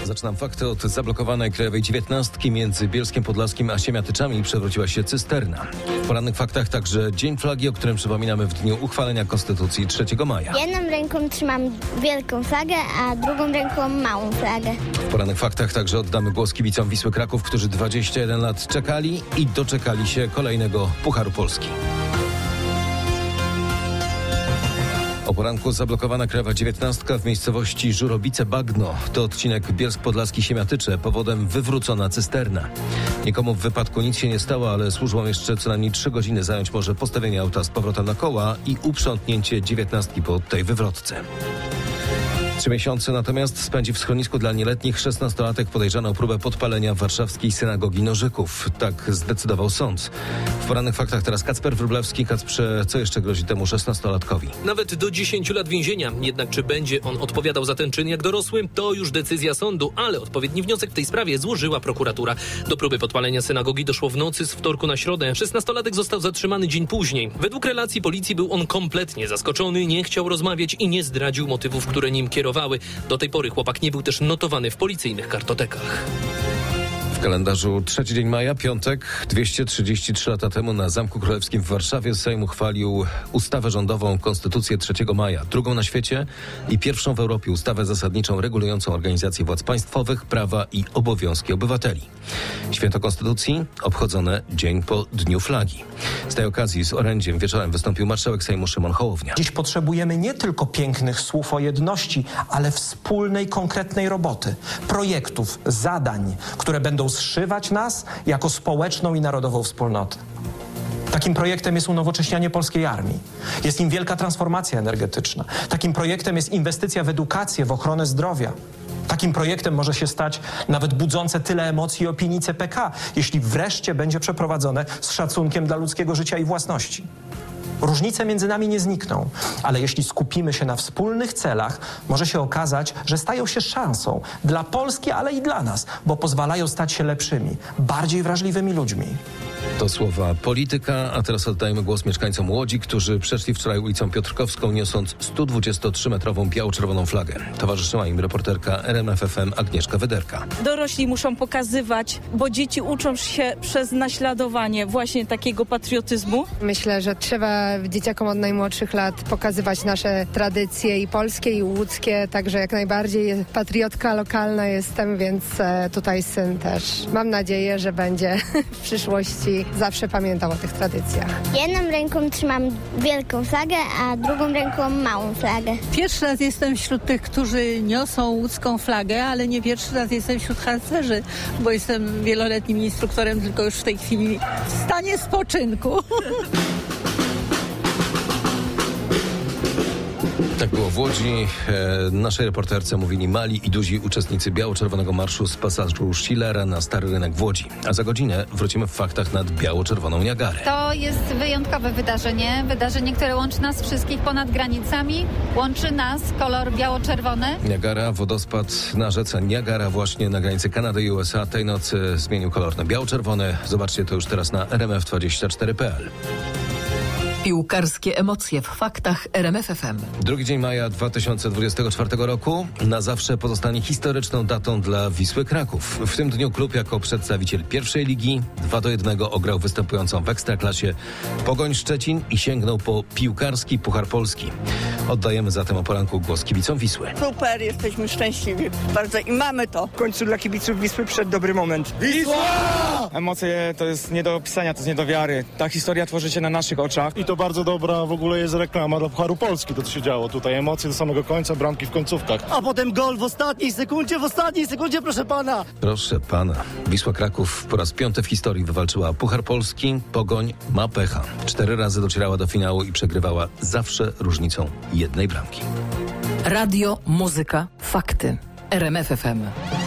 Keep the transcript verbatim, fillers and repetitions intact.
Zaczynam fakty od zablokowanej krajowej dziewiętnastki między Bielskiem Podlaskim a Siemiatyczami przewróciła się cysterna. W porannych faktach także Dzień Flagi, o którym przypominamy w dniu uchwalenia Konstytucji trzeciego maja. Jedną ręką trzymam wielką flagę, a drugą ręką małą flagę. W porannych faktach także oddamy głos kibicom Wisły Kraków, którzy dwadzieścia jeden lat czekali i doczekali się kolejnego Pucharu Polski. O poranku zablokowana krajowa dziewiętnastka w miejscowości Żurobice-Bagno. To odcinek Bielsk Podlaski-Siemiatycze, powodem wywrócona cysterna. Nikomu w wypadku nic się nie stało, ale służbom jeszcze co najmniej trzy godziny zająć może postawienie auta z powrotem na koła i uprzątnięcie dziewiętnastki po tej wywrotce. Trzy miesiące natomiast spędzi w schronisku dla nieletnich szesnastolatek podejrzany o próbę podpalenia warszawskiej synagogi Nożyków. Tak zdecydował sąd. W porannych faktach teraz Kacper Wróblewski. Kacprze, co jeszcze grozi temu szesnastolatkowi? Nawet do dziesięciu lat więzienia. Jednak czy będzie on odpowiadał za ten czyn jak dorosły, to już decyzja sądu, ale odpowiedni wniosek w tej sprawie złożyła prokuratura. Do próby podpalenia synagogi doszło w nocy z wtorku na środę. Szesnastolatek został zatrzymany dzień później. Według relacji policji był on kompletnie zaskoczony, nie chciał rozmawiać i nie zdradził motywów, które nim kierowały. Do tej pory chłopak nie był też notowany w policyjnych kartotekach. W kalendarzu trzeci dzień maja, piątek, dwieście trzydzieści trzy lata temu na Zamku Królewskim w Warszawie Sejm uchwalił ustawę rządową Konstytucję trzeciego maja, drugą na świecie i pierwszą w Europie ustawę zasadniczą regulującą organizację władz państwowych, prawa i obowiązki obywateli. Święto Konstytucji obchodzone dzień po Dniu Flagi. Z tej okazji z orędziem wieczorem wystąpił marszałek Sejmu Szymon Hołownia. Dziś potrzebujemy nie tylko pięknych słów o jedności, ale wspólnej, konkretnej roboty, projektów, zadań, które będą zszywać nas jako społeczną i narodową wspólnotę. Takim projektem jest unowocześnianie polskiej armii. Jest nim wielka transformacja energetyczna. Takim projektem jest inwestycja w edukację, w ochronę zdrowia. Takim projektem może się stać nawet budzące tyle emocji opinii C P K, jeśli wreszcie będzie przeprowadzone z szacunkiem dla ludzkiego życia i własności. Różnice między nami nie znikną, ale jeśli skupimy się na wspólnych celach, może się okazać, że stają się szansą dla Polski, ale i dla nas, bo pozwalają stać się lepszymi, bardziej wrażliwymi ludźmi. To słowa polityka, a teraz oddajemy głos mieszkańcom Łodzi, którzy przeszli wczoraj ulicą Piotrkowską, niosąc sto dwudziestotrzymetrową biało-czerwoną flagę. Towarzyszyła im reporterka R M F F M Agnieszka Wyderka. Dorośli muszą pokazywać, bo dzieci uczą się przez naśladowanie właśnie takiego patriotyzmu. Myślę, że trzeba dzieciakom od najmłodszych lat pokazywać nasze tradycje i polskie, i łódzkie, także jak najbardziej patriotka lokalna jestem, więc tutaj syn też. Mam nadzieję, że będzie w przyszłości zawsze pamiętał o tych tradycjach. Jedną ręką trzymam wielką flagę, a drugą ręką małą flagę. Pierwszy raz jestem wśród tych, którzy niosą łódzką flagę, ale nie pierwszy raz jestem wśród harcerzy, bo jestem wieloletnim instruktorem, tylko już w tej chwili w stanie spoczynku. Tak było w Łodzi. E, naszej reporterce mówili mali i duzi uczestnicy biało-czerwonego marszu z pasażu Schillera na Stary Rynek w Łodzi. A za godzinę wrócimy w faktach nad biało-czerwoną Niagarę. To jest wyjątkowe wydarzenie. Wydarzenie, które łączy nas wszystkich ponad granicami. Łączy nas kolor biało-czerwony. Niagara, wodospad na rzece Niagara właśnie na granicy Kanady i U S A. Tej nocy zmienił kolor na biało-czerwony. Zobaczcie to już teraz na R M F dwadzieścia cztery kropka p l. Piłkarskie emocje w faktach R M F F M. Drugi dzień maja dwa tysiące dwudziestego czwartego roku na zawsze pozostanie historyczną datą dla Wisły Kraków. W tym dniu klub jako przedstawiciel pierwszej ligi dwa do jednego ograł występującą w Ekstraklasie Pogoń Szczecin i sięgnął po piłkarski Puchar Polski. Oddajemy zatem o poranku głos kibicom Wisły. Super, jesteśmy szczęśliwi bardzo i mamy to. W końcu dla kibiców Wisły przyszedł dobry moment. Wisła! Emocje to jest nie do opisania, to jest nie do wiary. Ta historia tworzy się na naszych oczach. I to bardzo dobra w ogóle jest reklama dla Pucharu Polski, to co się działo tutaj. Emocje do samego końca, bramki w końcówkach. A potem gol w ostatniej sekundzie, w ostatniej sekundzie, proszę pana. Proszę pana. Wisła Kraków po raz piąty w historii wywalczyła Puchar Polski. Pogoń ma pecha. Cztery razy docierała do finału i przegrywała zawsze różnicą jednej bramki. Radio, muzyka, fakty. R M F F M.